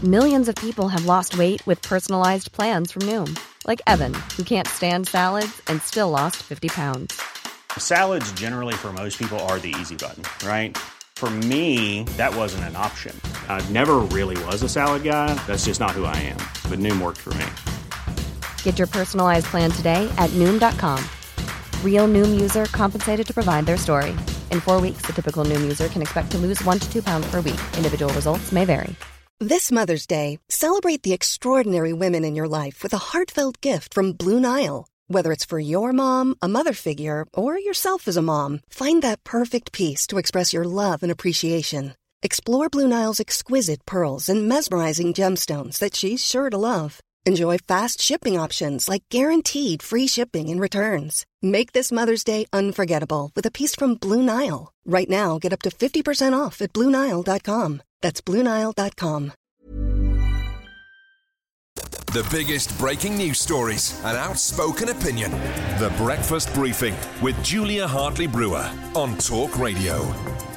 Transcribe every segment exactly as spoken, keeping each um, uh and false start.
Millions of people have lost weight with personalized plans from Noom. Like Evan, who can't stand salads and still lost fifty pounds. Salads generally for most people are the easy button, right? For me, that wasn't an option. I never really was a salad guy. That's just not who I am. But Noom worked for me. Get your personalized plan today at Noom dot com. Real Noom user compensated to provide their story. In four weeks, the typical Noom user can expect to lose one to two pounds per week. Individual results may vary. This Mother's Day, celebrate the extraordinary women in your life with a heartfelt gift from Blue Nile. Whether it's for your mom, a mother figure, or yourself as a mom, find that perfect piece to express your love and appreciation. Explore Blue Nile's exquisite pearls and mesmerizing gemstones that she's sure to love. Enjoy fast shipping options like guaranteed free shipping and returns. Make this Mother's Day unforgettable with a piece from Blue Nile. Right now, get up to fifty percent off at Blue Nile dot com. That's Blue Nile dot com. The biggest breaking news stories and outspoken opinion. The Breakfast Briefing with Julia Hartley-Brewer on Talk Radio.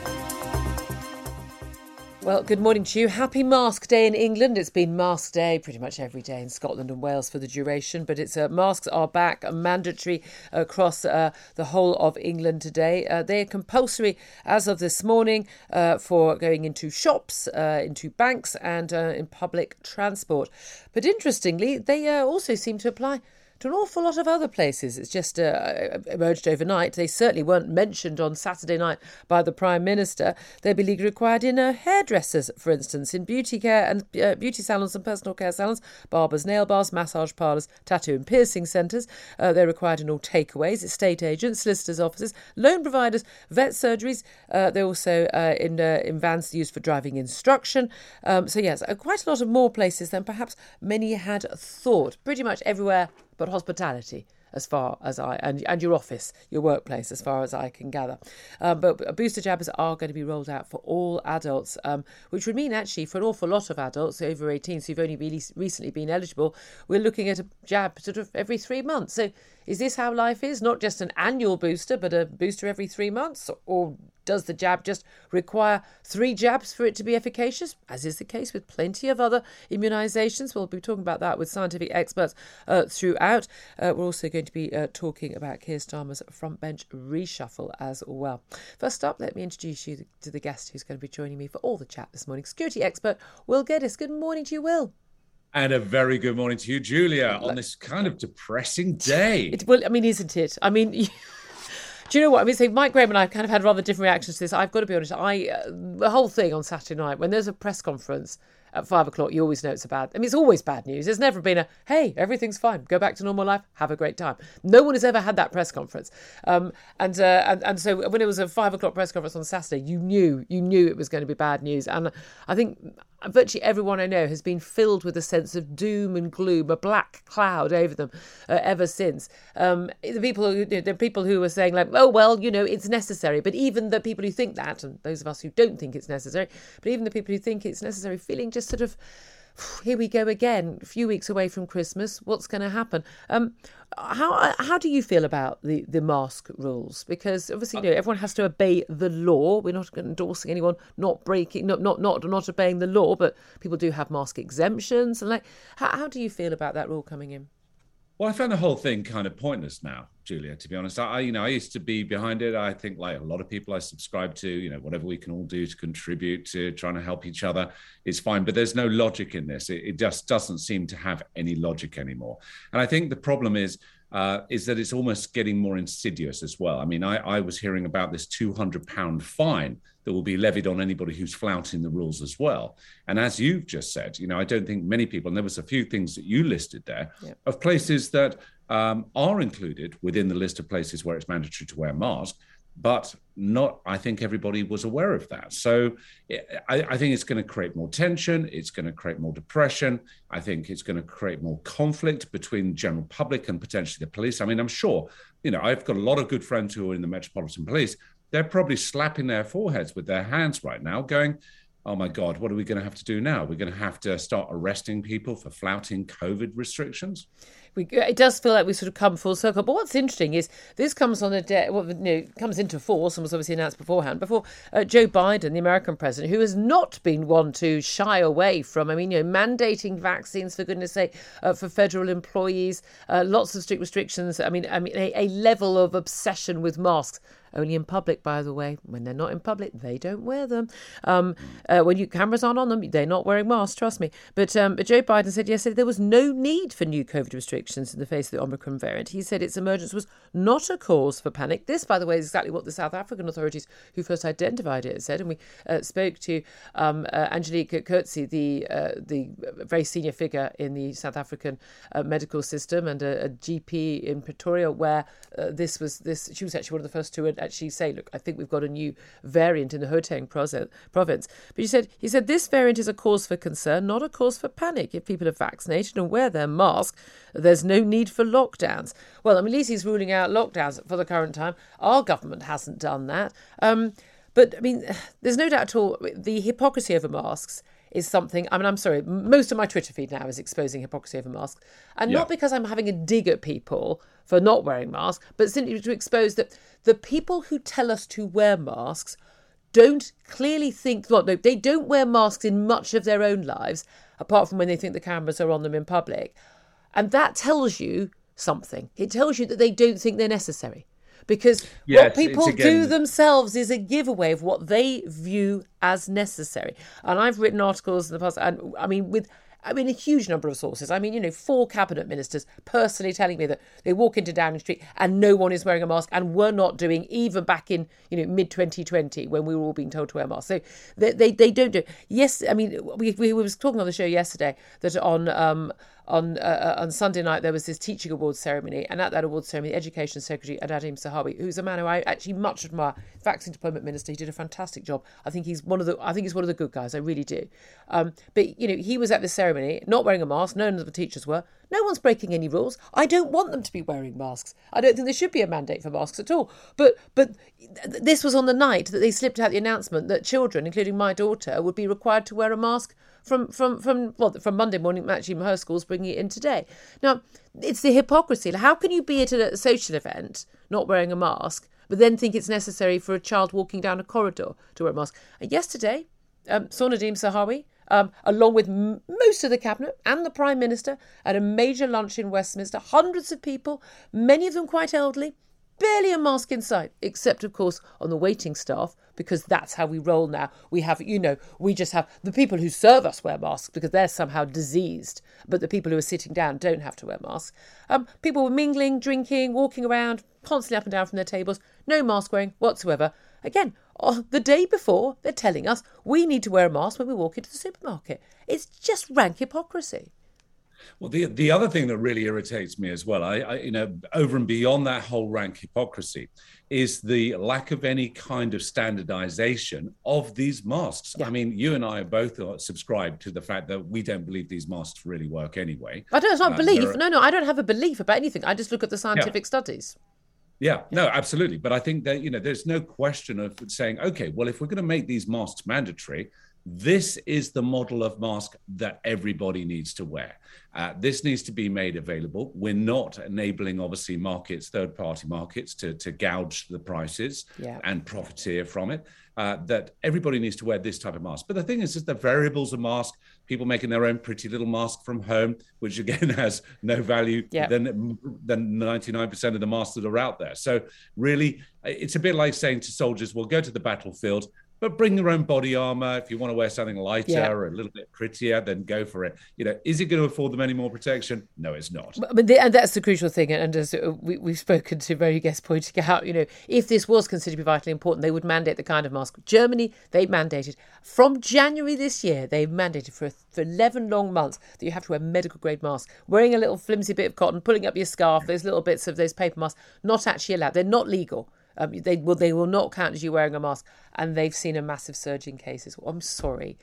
Well, good morning to you. Happy Mask Day in England. It's been Mask Day pretty much every day in Scotland and Wales for the duration, but it's uh, masks are back, uh, mandatory across uh, the whole of England today. Uh, they are compulsory as of this morning uh, for going into shops, uh, into banks and uh, in public transport. But interestingly, they uh, also seem to apply to an awful lot of other places. It's just uh, emerged overnight. They certainly weren't mentioned on Saturday night by the Prime Minister. They'll be legally required in uh, hairdressers, for instance, in beauty care and uh, beauty salons and personal care salons, barbers, nail bars, massage parlours, tattoo and piercing centres. Uh, they're required in all takeaways, estate agents, solicitors' offices, loan providers, vet surgeries. Uh, they're also uh, in, uh, in vans used for driving instruction. Um, so, yes, uh, quite a lot of more places than perhaps many had thought. Pretty much everywhere but hospitality, as far as I, and, and your office, your workplace, as far as I can gather. Um, but booster jabs are going to be rolled out for all adults, um, which would mean actually for an awful lot of adults over eighteen, so you've only really recently been eligible, we're looking at a jab sort of every three months. So is this how life is? Not just an annual booster, but a booster every three months? Or does the jab just require three jabs for it to be efficacious, as is the case with plenty of other immunisations? We'll be talking about that with scientific experts uh, throughout. Uh, we're also going to be uh, talking about Keir Starmer's front bench reshuffle as well. First up, let me introduce you to the guest who's going to be joining me for all the chat this morning. Security expert Will Geddes. Good morning to you, Will. And a very good morning to you, Julia, on this kind of depressing day. It, well, I mean, isn't it? I mean... Do you know what? I mean, so Mike Graham and I have kind of had rather different reactions to this. I've got to be honest. I uh, the whole thing on Saturday night, when there's a press conference at five o'clock, you always know it's a bad... I mean, it's always bad news. There's never been a, hey, everything's fine, go back to normal life, have a great time. No one has ever had that press conference. Um, and, uh, and and so when it was a five o'clock press conference on Saturday, you knew, you knew it was going to be bad news. And I think virtually everyone I know has been filled with a sense of doom and gloom, a black cloud over them uh, ever since. Um, the people who, the people who were saying like, oh, well, you know, it's necessary. But even the people who think that, and those of us who don't think it's necessary, but even the people who think it's necessary, feeling just sort of, here we go again, a few weeks away from Christmas, what's going to happen? Um, how how do you feel about the, the mask rules? Because obviously, you know, everyone has to obey the law. We're not endorsing anyone not breaking, not not not, not obeying the law, but people do have mask exemptions. And like, how, how do you feel about that rule coming in? Well, I found the whole thing kind of pointless now, Julia, to be honest. I, you know, I used to be behind it. I think like a lot of people I subscribe to, you know, whatever we can all do to contribute to trying to help each other is fine. But there's no logic in this. It, it just doesn't seem to have any logic anymore. And I think the problem is, uh, is that it's almost getting more insidious as well. I mean, I, I was hearing about this two hundred pound fine that will be levied on anybody who's flouting the rules as well. And as you've just said, you know, I don't think many people, and there was a few things that you listed there, yep, of places that um, are included within the list of places where it's mandatory to wear a mask, but not, I think everybody was aware of that. So I, I think it's going to create more tension. It's going to create more depression. I think it's going to create more conflict between the general public and potentially the police. I mean, I'm sure, you know, I've got a lot of good friends who are in the Metropolitan Police. They're probably slapping their foreheads with their hands right now going, oh my God, what are we going to have to do now? We're going to have to start arresting people for flouting COVID restrictions? We, it does feel like we've sort of come full circle. But what's interesting is this comes on a day, well, you know, comes into force and was obviously announced beforehand, before uh, Joe Biden, the American president, who has not been one to shy away from, I mean, you know, mandating vaccines, for goodness sake, uh, for federal employees, uh, lots of strict restrictions. I mean, I mean, a, a level of obsession with masks. Only in public, by the way. When they're not in public, they don't wear them. Um, uh, when you cameras aren't on them, they're not wearing masks, trust me. But, um, but Joe Biden said yesterday there was no need for new COVID restrictions in the face of the Omicron variant. He said its emergence was not a cause for panic. This, by the way, is exactly what the South African authorities who first identified it said. And we uh, spoke to um, uh, Angelique Coetzee, the uh, the very senior figure in the South African uh, medical system and a, a G P in Pretoria, where uh, this was this. She was actually one of the first to actually say, look, I think we've got a new variant in the Gauteng province. But he said, he said this variant is a cause for concern, not a cause for panic. If people are vaccinated and wear their mask, there's no need for lockdowns. Well, I mean, at least he's ruling out lockdowns for the current time. Our government hasn't done that. Um, but, I mean, there's no doubt at all the hypocrisy over masks is something, I mean, I'm sorry, most of my Twitter feed now is exposing hypocrisy over masks. And yeah. Not because I'm having a dig at people for not wearing masks, but simply to expose that the people who tell us to wear masks don't clearly think, well, no, they don't wear masks in much of their own lives, apart from when they think the cameras are on them in public. And that tells you something. It tells you that they don't think they're necessary. Because yeah, what people it's, it's again... do themselves is a giveaway of what they view as necessary. And I've written articles in the past, and I mean, with I mean, a huge number of sources. I mean, you know, four cabinet ministers personally telling me that they walk into Downing Street and no one is wearing a mask, and were not doing even back in, you know, mid twenty twenty when we were all being told to wear masks. So they they, they don't do it. Yes, I mean, we we was talking on the show yesterday that on um on uh, on Sunday night there was this teaching awards ceremony, and at that awards ceremony, the Education Secretary Nadhim Zahawi, who's a man who I actually much admire, vaccine deployment minister, he did a fantastic job. I think he's one of the I think he's one of the good guys. I really do. Um, but you know, he was at this ceremony not wearing a mask. None of the teachers were. No one's breaking any rules. I don't want them to be wearing masks. I don't think there should be a mandate for masks at all. But but this was on the night that they slipped out the announcement that children, including my daughter, would be required to wear a mask from from from well from Monday morning. Actually, her school's bringing it in today. Now, it's the hypocrisy. How can you be at a social event not wearing a mask, but then think it's necessary for a child walking down a corridor to wear a mask? And yesterday, um, saw Nadhim Zahawi, Um, along with m- most of the cabinet and the Prime Minister, at a major lunch in Westminster. Hundreds of people, many of them quite elderly, barely a mask in sight, except, of course, on the waiting staff, because that's how we roll now. We have, you know, we just have the people who serve us wear masks because they're somehow diseased, but the people who are sitting down don't have to wear masks. Um, people were mingling, drinking, walking around, constantly up and down from their tables, no mask wearing whatsoever. Again, oh, the day before, they're telling us we need to wear a mask when we walk into the supermarket. It's just rank hypocrisy. Well, the the other thing that really irritates me as well, I, I you know, over and beyond that whole rank hypocrisy, is the lack of any kind of standardization of these masks. Yeah. I mean, you and I are both subscribed to the fact that we don't believe these masks really work anyway. I don't, it's not uh, belief. Are... No, no, I don't have a belief about anything. I just look at the scientific yeah. studies. Yeah, no, absolutely. But I think that, you know, there's no question of saying, okay, well, if we're going to make these masks mandatory, this is the model of mask that everybody needs to wear. Uh, this needs to be made available. We're not enabling, obviously, markets, third-party markets, to, to gouge the prices yeah. and profiteer from it. Uh, that everybody needs to wear this type of mask. But the thing is, is the variables of mask, people making their own pretty little mask from home, which again has no value yeah. than, than ninety-nine percent of the masks that are out there. So really, it's a bit like saying to soldiers, well, go to the battlefield, but bring your own body armor. If you want to wear something lighter yeah. or a little bit prettier, then go for it. You know, is it going to afford them any more protection? No, it's not. But the, and that's the crucial thing. And as we, we've spoken to very guests pointing out, you know, if this was considered to be vitally important, they would mandate the kind of mask. Germany, they mandated from January this year. They mandated for for eleven long months that you have to wear medical grade masks. Wearing a little flimsy bit of cotton, pulling up your scarf, those little bits of those paper masks, not actually allowed. They're not legal. Um, they will they will not count as you wearing a mask, and they've seen a massive surge in cases. Well, I'm sorry,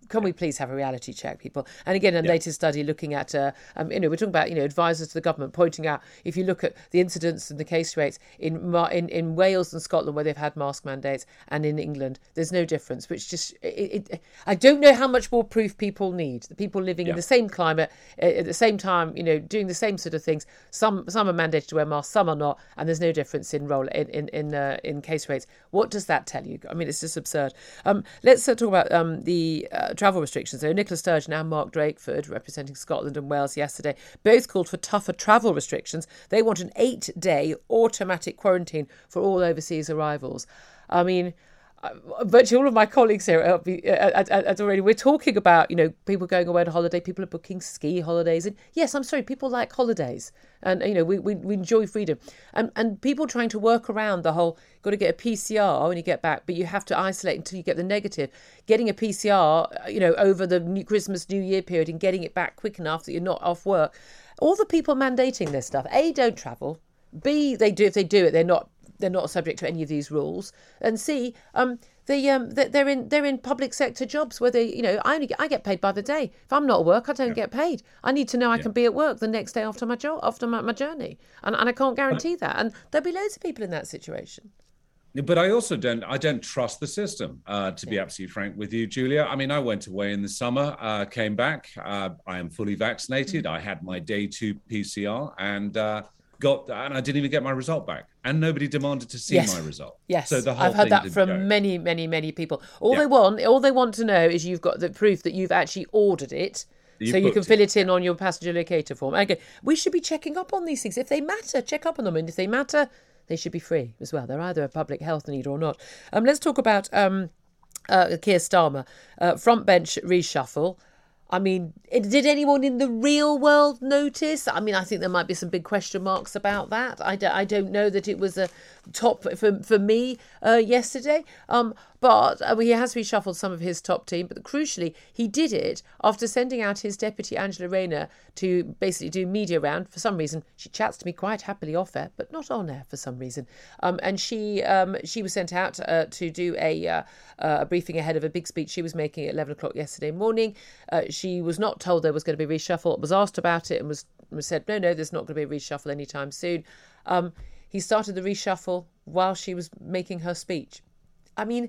can we please have a reality check, people? And again, a yeah. latest study looking at, uh, um, you know, we're talking about, you know, advisors to the government pointing out, if you look at the incidence and the case rates in in, in Wales and Scotland where they've had mask mandates and in England, there's no difference, which just, it, it, I don't know how much more proof people need. The people living yeah. in the same climate, at the same time, you know, doing the same sort of things. Some some are mandated to wear masks, some are not, and there's no difference in roll in in in, uh, in case rates. What does that tell you? I mean, it's just absurd. Um, let's uh, talk about um, the uh, travel restrictions. So Nicola Sturgeon and Mark Drakeford, representing Scotland and Wales yesterday, both called for tougher travel restrictions. They want an eight-day automatic quarantine for all overseas arrivals. I mean, virtually all of my colleagues here at, at, at already, we're talking about, you know, people going away on holiday, people are booking ski holidays. And yes, I'm sorry, people like holidays. And, you know, we, we, we enjoy freedom. And and people trying to work around the whole, got to get a P C R when you get back, but you have to isolate until you get the negative. Getting a P C R, you know, over the new Christmas, New Year period and getting it back quick enough that you're not off work. All the people mandating this stuff, A, don't travel. B, they do, if they do it, they're not they're not subject to any of these rules. And C, um, they um, they're in they're in public sector jobs where they, you know, I only get, I get paid by the day. If I'm not at work, I don't yeah. get paid. I need to know I yeah. can be at work the next day after my job, after my, my journey, and and I can't guarantee that. And there'll be loads of people in that situation. But I also don't I don't trust the system, uh, to be yeah. absolutely frank with you, Julia. I mean, I went away in the summer, uh, came back. Uh, I am fully vaccinated. Mm-hmm. I had my day two P C R and. Uh, Got and I didn't even get my result back, and nobody demanded to see yes. my result. Yes, so the whole I've heard thing that from go. many, many, many people. All yeah. they want, all they want to know is you've got the proof that you've actually ordered it, you so you can it. fill it in on your passenger locator form. Okay, we should be checking up on these things if they matter. Check up on them, and if they matter, they should be free as well. They're either a public health need or not. Um, let's talk about um, uh, Keir Starmer, uh, front bench reshuffle. I mean, did anyone in the real world notice? I mean, I think there might be some big question marks about that. I don't, I don't know that it was a top for for me uh, yesterday. Um, but uh, he has reshuffled some of his top team. But crucially, he did it after sending out his deputy Angela Rayner to basically do media round. For some reason, she chats to me quite happily off air, but not on air for some reason. Um, and she um, she was sent out uh, to do a, uh, uh, a briefing ahead of a big speech she was making at eleven o'clock yesterday morning. Uh, she was not told there was going to be a reshuffle, was asked about it and was, was said, no, no, there's not going to be a reshuffle anytime soon. Um, he started the reshuffle while she was making her speech. I mean,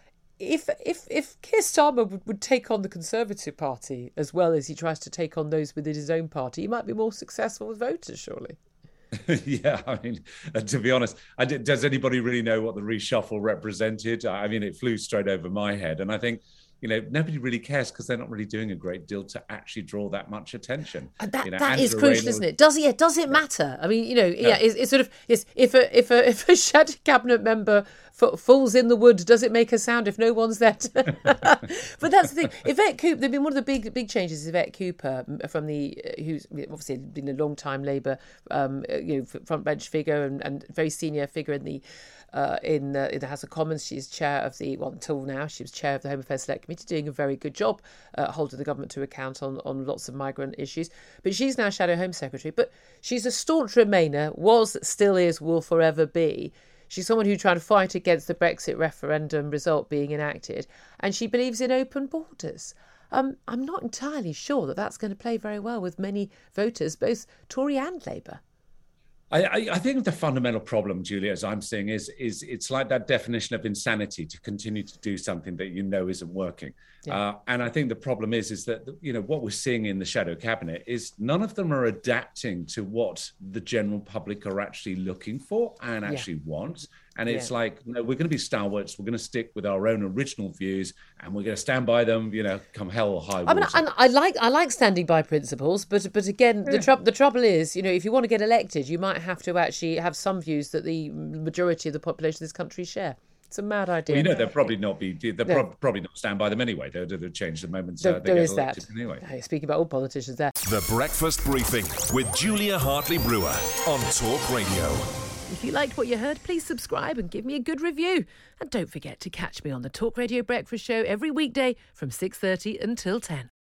if if if Keir Starmer would, would take on the Conservative Party as well as he tries to take on those within his own party, he might be more successful with voters, surely. Yeah, I mean, uh, to be honest, I did, does anybody really know what the reshuffle represented? I mean, it flew straight over my head. And I think, you know, nobody really cares because they're not really doing a great deal to actually draw that much attention. And that, you know, that is Angela crucial, Rayner, isn't it? Does it? Does it matter? I mean, you know, yeah, yeah it's, it's sort of it's, if a if a if a shadow cabinet member f- falls in the wood, does it make a sound if no one's there? To... But that's the thing. Yvette Cooper, they've been one of the big big changes. Is Yvette Cooper from the who's obviously been a long time Labour, um, you know, front bench figure and, and very senior figure in the. Uh, in, uh, in the House of Commons. She's chair of the, well, until now, she was chair of the Home Affairs Select Committee, doing a very good job uh, holding the government to account on, on lots of migrant issues. But she's now Shadow Home Secretary. But she's a staunch Remainer, was, still is, will forever be. She's someone who tried to fight against the Brexit referendum result being enacted. And she believes in open borders. Um, I'm not entirely sure that that's going to play very well with many voters, both Tory and Labour. I, I think the fundamental problem, Julia, as I'm seeing, is is it's like that definition of insanity to continue to do something that you know isn't working. Yeah. Uh, and I think the problem is, is that, you know, what we're seeing in the shadow cabinet is none of them are adapting to what the general public are actually looking for and actually yeah. want. And it's yeah. like, no, we're going to be stalwarts. We're going to stick with our own original views, and we're going to stand by them. You know, come hell or high water. I mean, and I like I like standing by principles, but but again, yeah. the trouble the trouble is, you know, if you want to get elected, you might have to actually have some views that the majority of the population of this country share. It's a mad idea. Well, you know, they'll probably not be. They'll no. pro- probably not stand by them anyway. They'll, they'll change the moment there, uh, they there get is elected that. anyway. Hey, speaking about all politicians, there. The Breakfast Briefing with Julia Hartley-Brewer on Talk Radio. If you liked what you heard, please subscribe and give me a good review. And don't forget to catch me on the Talk Radio Breakfast Show every weekday from six thirty until ten.